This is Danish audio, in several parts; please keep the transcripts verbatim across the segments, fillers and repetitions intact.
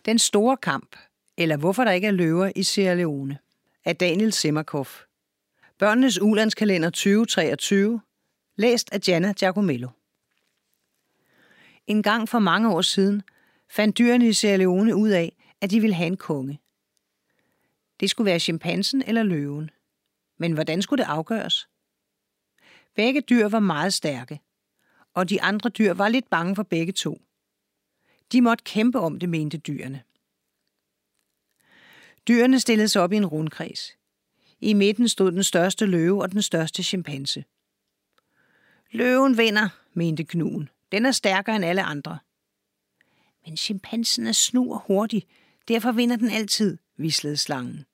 Den store kamp, eller hvorfor der ikke er løver i Sierra Leone, af Daniel Simmerkopf. Børnenes ulandskalender tyve treogtyve, læst af Gianna Giacomello. En gang for mange år siden fandt dyrene i Sierra Leone ud af, at de ville have en konge. Det skulle være chimpansen eller løven. Men hvordan skulle det afgøres? Begge dyr var meget stærke, og de andre dyr var lidt bange for begge to. De måtte kæmpe om det, mente dyrene. Dyrene stillede sig op i en rundkreds. I midten stod den største løve og den største chimpanse. Løven vinder, mente Knuden. Den er stærkere end alle andre. Men chimpansen er snu og hurtig, derfor vinder den altid, hvislede slangen.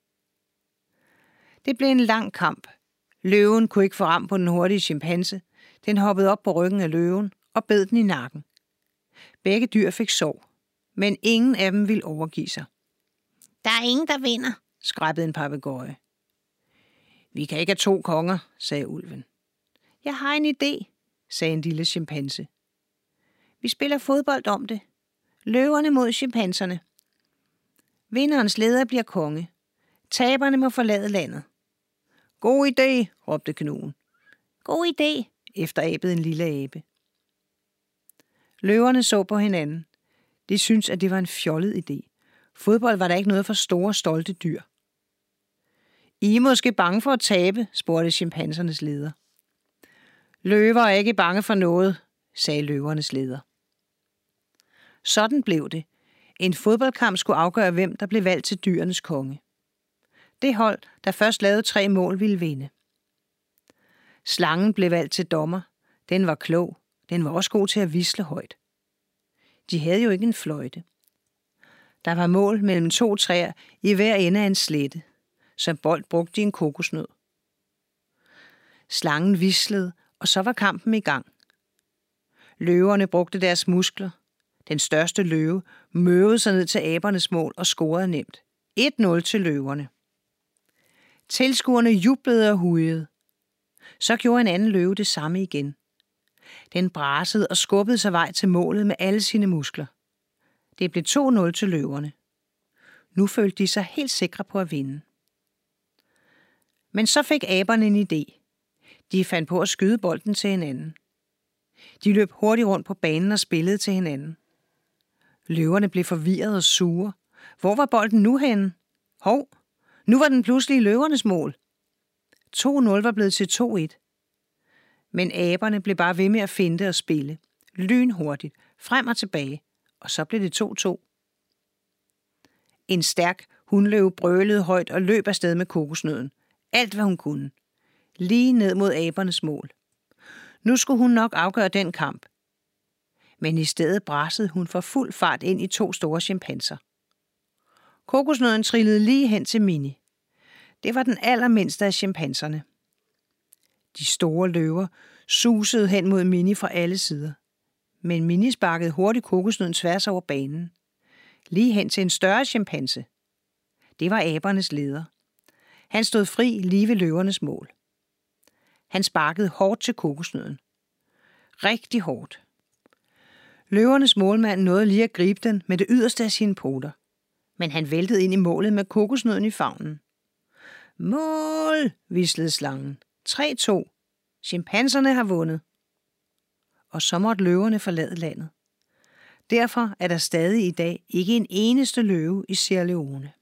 Det blev en lang kamp. Løven kunne ikke få ram på den hurtige chimpanse. Den hoppede op på ryggen af løven og bed den i nakken. Begge dyr fik sår, men ingen af dem ville overgive sig. Der er ingen, der vinder, skræppede en papegøje. Vi kan ikke have to konger, sagde ulven. Jeg har en idé, sagde en lille chimpanse. Vi spiller fodbold om det. Løverne mod chimpanserne. Vinderens leder bliver konge. Taberne må forlade landet. God idé, råbte Knuden. God idé, efterabede en lille abe. Løverne så på hinanden. De syntes, at det var en fjollet idé. Fodbold var der ikke noget for store, stolte dyr. I er måske bange for at tabe, spurgte chimpansernes leder. Løver er ikke bange for noget, sagde løvernes leder. Sådan blev det. En fodboldkamp skulle afgøre, hvem der blev valgt til dyrenes konge. Det hold, der først lavede tre mål, ville vinde. Slangen blev valgt til dommer. Den var klog. Den var også god til at visle højt. De havde jo ikke en fløjte. Der var mål mellem to træer i hver ende af en slette. Som bold brugte de en kokosnød. Slangen vislede, og så var kampen i gang. Løverne brugte deres muskler. Den største løve møvede sig ned til abernes mål og scorede nemt. et nul til løverne. Tilskuerne jublede og hujede. Så gjorde en anden løve det samme igen. Den brasede og skubbede sig vej til målet med alle sine muskler. Det blev to nul til løverne. Nu følte de sig helt sikre på at vinde. Men så fik aberne en idé. De fandt på at skyde bolden til hinanden. De løb hurtigt rundt på banen og spillede til hinanden. Løverne blev forvirret og sure. Hvor var bolden nu henne? Hov, nu var den pludselig løvernes mål. to nul var blevet til to et. Men aberne blev bare ved med at finde og spille. Lynhurtigt, frem og tilbage. Og så blev det to to. En stærk hunløve brølede højt og løb afsted med kokosnøden. Alt hvad hun kunne. Lige ned mod abernes mål. Nu skulle hun nok afgøre den kamp. Men i stedet brasede hun for fuld fart ind i to store chimpanser. Kokosnøden trillede lige hen til Mini. Det var den allermindste af chimpanserne. De store løver susede hen mod Mini fra alle sider. Men Mini sparkede hurtigt kokosnøden tværs over banen. Lige hen til en større chimpanse. Det var abernes leder. Han stod fri lige ved løvernes mål. Han sparkede hårdt til kokosnøden. Rigtig hårdt. Løvernes målmand nåede lige at gribe den med det yderste af sine poter. Men han væltede ind i målet med kokosnøden i favnen. Mål, hvislede slangen. tre to. Chimpanserne har vundet. Og så måtte løverne forlade landet. Derfor er der stadig i dag ikke en eneste løve i Sierra Leone.